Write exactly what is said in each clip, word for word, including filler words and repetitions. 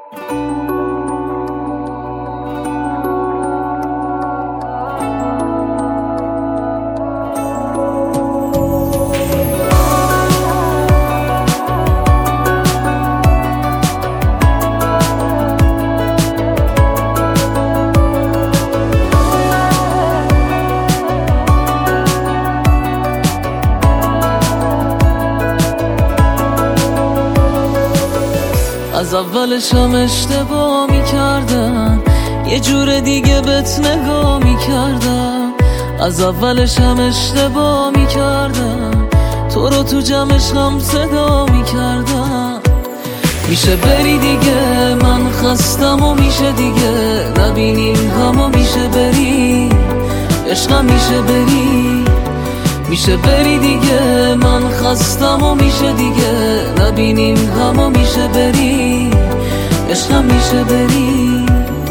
از اولش هم اشتباه میکردم، یه جور دیگه بهت نگاه میکردم. از اولش هم اشتباه میکردم، تو رو تو جمعش هم صدا میکردم. میشه بری دیگه، من خستم و میشه دیگه نبینیم همو. میشه بری عشقم، میشه بری میشه بری دیگه، من خستم و میشه دیگه نبینیم همو. میشه بری عشقم، میشه بری.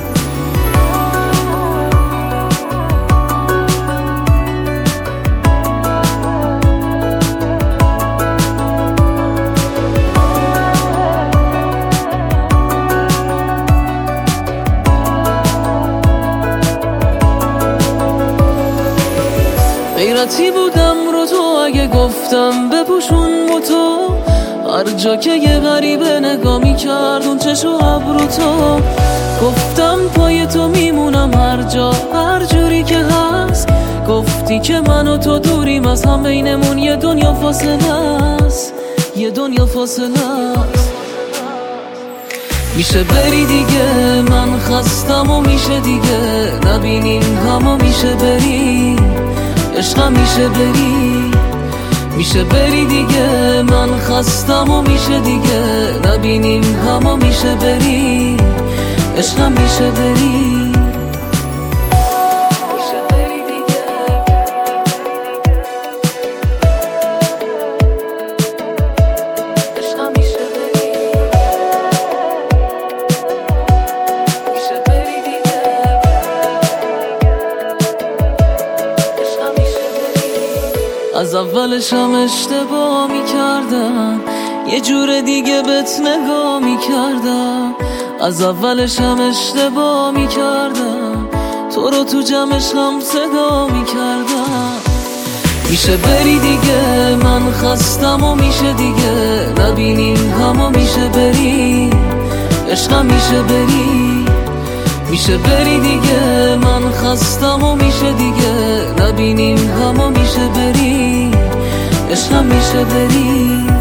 غیرتی بودم رو تو اگه گفتم بپوشون با تو، هر جا که یه غریبه نگاه میکرد اون چشم و ابرو تو. گفتم پای تو میمونم هر جا هر جوری که هست. گفتی که من و تو دوریم از هم، بینمون یه دنیا فاصله است، یه دنیا فاصله است. میشه بری دیگه، من خستم و میشه دیگه نبینیم همو. میشه بری عشقم، میشه بری میشه بری دیگه، من خستم و میشه دیگه نبینیم همو. میشه بری عشقم، میشه بری. از اولش هم اشتباه میکردم، یه جور دیگه بهت نگاه میکردم. از اولش هم اشتباه میکردم، تو رو تو جمعش هم صدا میکردم. میشه بری دیگه، من خستم و میشه دیگه نبینیم همو. میشه بری عشقم، میشه بری میشه بری دیگه، من خستم و میشه دیگه نبینیم همو. میشه بری عشقم، میشه بری.